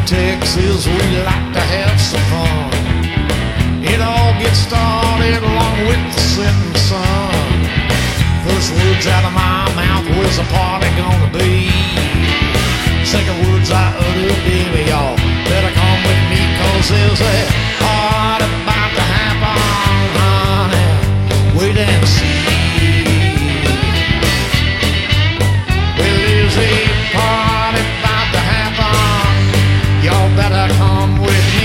Texas, we like to have some fun. It all gets started along with the setting sun. First words out of my mouth, where's the party gonna be? Second words I utter, baby, y'all better come with me, 'cause there's a party about to happen, honey. Wait and see. Well, there's a party about to happen. Y'all better come with me.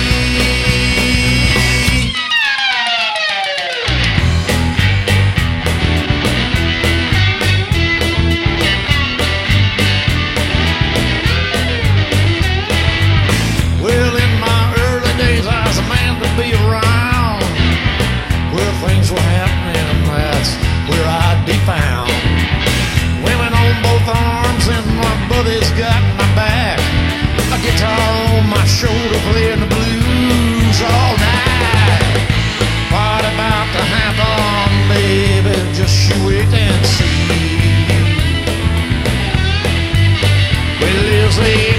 Well, in my early days, I was a man to be around. Where things were happening, that's where I'd be found. Women on both arms and my buddies got my back. A guitar on my shoulder playing the blues all night. Party about to happen, baby, just you wait and see. Well, there's a